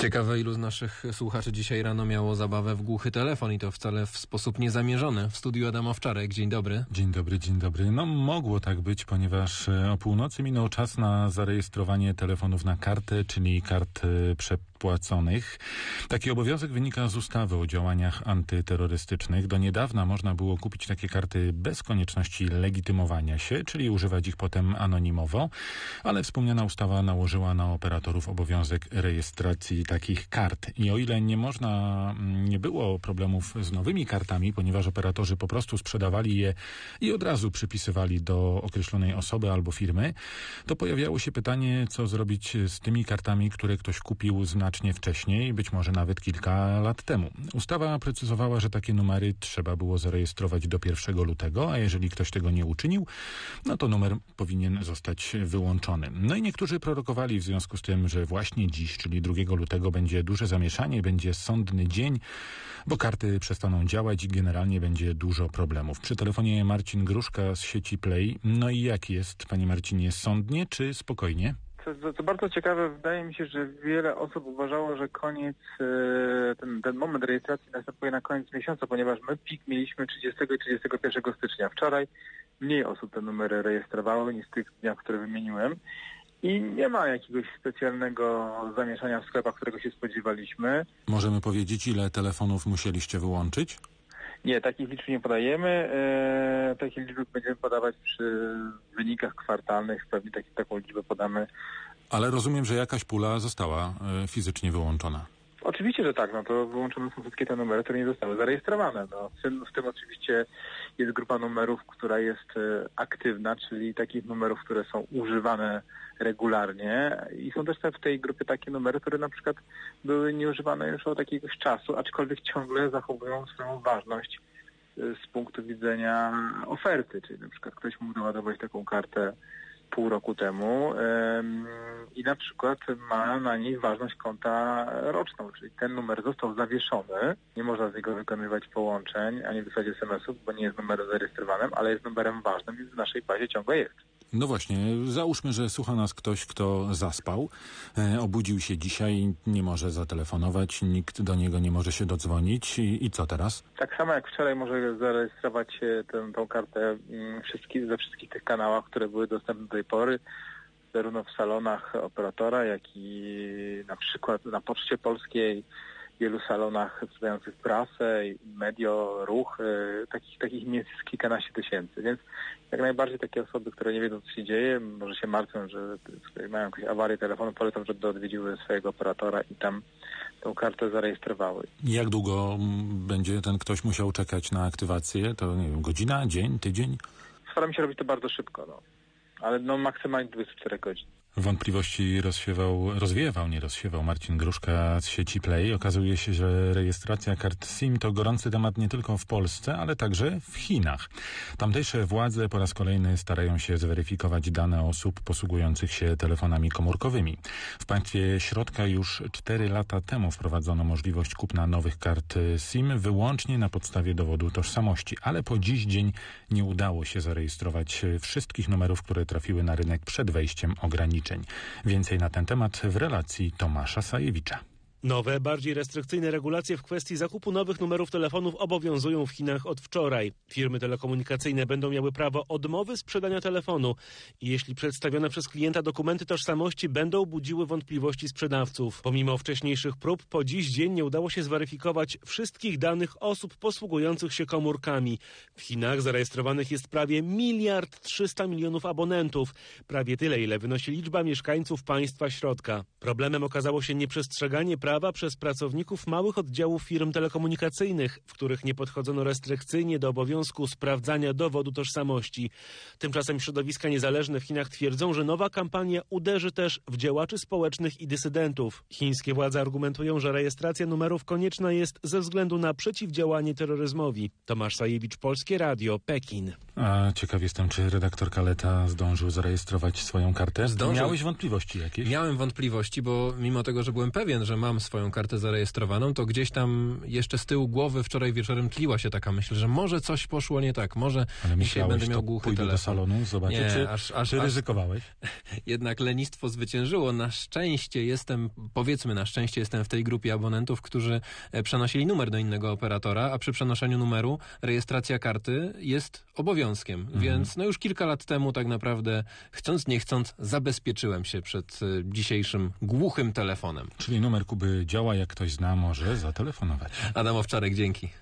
Ciekawe, ilu z naszych słuchaczy dzisiaj rano miało zabawę w głuchy telefon i to wcale w sposób niezamierzony. W studiu Adam Owczarek. Dzień dobry. Dzień dobry, dzień dobry. No mogło tak być, ponieważ o północy minął czas na zarejestrowanie telefonów na kartę, czyli kart przepłaconych. Taki obowiązek wynika z ustawy o działaniach antyterrorystycznych. Do niedawna można było kupić takie karty bez konieczności legitymowania się, czyli używać ich potem anonimowo, ale wspomniana ustawa nałożyła na operatorów obowiązek rejestracji takich kart. I o ile nie było problemów z nowymi kartami, ponieważ operatorzy po prostu sprzedawali je i od razu przypisywali do określonej osoby albo firmy, to pojawiało się pytanie, co zrobić z tymi kartami, które ktoś kupił znacznie wcześniej, być może nawet kilka lat temu. Ustawa precyzowała, że takie numery trzeba było zarejestrować do 1 lutego, a jeżeli ktoś tego nie uczynił, no to numer powinien zostać wyłączony. No i niektórzy prorokowali w związku z tym, że właśnie dziś, czyli 2 lutego będzie duże zamieszanie, będzie sądny dzień, bo karty przestaną działać i generalnie będzie dużo problemów. Przy telefonie Marcin Gruszka z sieci Play. No i jak jest, panie Marcinie, sądnie czy spokojnie? Co bardzo ciekawe, wydaje mi się, że wiele osób uważało, że koniec, ten moment rejestracji następuje na koniec miesiąca, ponieważ my pik mieliśmy 30 i 31 stycznia. Wczoraj mniej osób te numery rejestrowało niż w tych dniach, które wymieniłem. I nie ma jakiegoś specjalnego zamieszania w sklepach, którego się spodziewaliśmy. Możemy powiedzieć, ile telefonów musieliście wyłączyć? Nie, takich liczb nie podajemy. Takie liczby będziemy podawać przy wynikach kwartalnych. Pewnie taką liczbę podamy. Ale rozumiem, że jakaś pula została fizycznie wyłączona. Oczywiście, że tak. No to wyłączone są wszystkie te numery, które nie zostały zarejestrowane. No, w tym oczywiście jest grupa numerów, która jest aktywna, czyli takich numerów, które są używane regularnie i są też w tej grupie takie numery, które na przykład były nieużywane już od jakiegoś czasu, aczkolwiek ciągle zachowują swoją ważność z punktu widzenia oferty, czyli na przykład ktoś mógł doładować taką kartę pół roku temu i na przykład ma na niej ważność konta roczną, czyli ten numer został zawieszony, nie można z niego wykonywać połączeń ani wysłać SMS-ów, bo nie jest numerem zarejestrowanym, ale jest numerem ważnym i w naszej bazie ciągle jest. No właśnie, załóżmy, że słucha nas ktoś, kto zaspał, obudził się dzisiaj, nie może zatelefonować, nikt do niego nie może się dodzwonić i co teraz? Tak samo jak wczoraj może zarejestrować tą kartę we wszystkich tych kanałach, które były dostępne do tej pory, zarówno w salonach operatora, jak i na przykład na Poczcie Polskiej, w wielu salonach sprzedających prasę, medio, ruch, takich miejsc jest kilkanaście tysięcy, więc jak najbardziej takie osoby, które nie wiedzą, co się dzieje, może się martwią, że mają jakąś awarię telefonu, polecam, żeby odwiedziły swojego operatora i tam tą kartę zarejestrowały. Jak długo będzie ten ktoś musiał czekać na aktywację? To nie wiem, godzina, dzień, tydzień? Staram się robić to bardzo szybko, ale maksymalnie 24 godzin. Wątpliwości rozwiewał Marcin Gruszka z sieci Play. Okazuje się, że rejestracja kart SIM to gorący temat nie tylko w Polsce, ale także w Chinach. Tamtejsze władze po raz kolejny starają się zweryfikować dane osób posługujących się telefonami komórkowymi. W państwie środka już 4 lata temu wprowadzono możliwość kupna nowych kart SIM wyłącznie na podstawie dowodu tożsamości, ale po dziś dzień nie udało się zarejestrować wszystkich numerów, które trafiły na rynek przed wejściem ograniczeń. Więcej na ten temat w relacji Tomasza Sajewicza. Nowe, bardziej restrykcyjne regulacje w kwestii zakupu nowych numerów telefonów obowiązują w Chinach od wczoraj. Firmy telekomunikacyjne będą miały prawo odmowy sprzedania telefonu i jeśli przedstawione przez klienta dokumenty tożsamości będą budziły wątpliwości sprzedawców. Pomimo wcześniejszych prób, po dziś dzień nie udało się zweryfikować wszystkich danych osób posługujących się komórkami. W Chinach zarejestrowanych jest prawie 1,3 mld abonentów. Prawie tyle, ile wynosi liczba mieszkańców państwa środka. Problemem okazało się nieprzestrzeganie prawa przez pracowników małych oddziałów firm telekomunikacyjnych, w których nie podchodzono restrykcyjnie do obowiązku sprawdzania dowodu tożsamości. Tymczasem środowiska niezależne w Chinach twierdzą, że nowa kampania uderzy też w działaczy społecznych i dysydentów. Chińskie władze argumentują, że rejestracja numerów konieczna jest ze względu na przeciwdziałanie terroryzmowi. Tomasz Sajewicz, Polskie Radio, Pekin. A ciekaw jestem, czy redaktor Kaleta zdążył zarejestrować swoją kartę? Zdążył. Miałeś wątpliwości jakieś? Miałem wątpliwości, bo mimo tego, że byłem pewien, że mam swoją kartę zarejestrowaną, to gdzieś tam jeszcze z tyłu głowy wczoraj wieczorem tliła się taka myśl, że może coś poszło nie tak, może Ale dzisiaj będę miał to głuchy pójdę telefon. do salonu, zobaczę, Nie, czy ryzykowałeś? Jednak lenistwo zwyciężyło. Na szczęście jestem w tej grupie abonentów, którzy przenosili numer do innego operatora, a przy przenoszeniu numeru rejestracja karty jest obowiązkiem. Więc już kilka lat temu tak naprawdę, chcąc nie chcąc, zabezpieczyłem się przed dzisiejszym głuchym telefonem. Czyli numer Kuby działa, jak ktoś zna, może zatelefonować. Adam Owczarek, dzięki.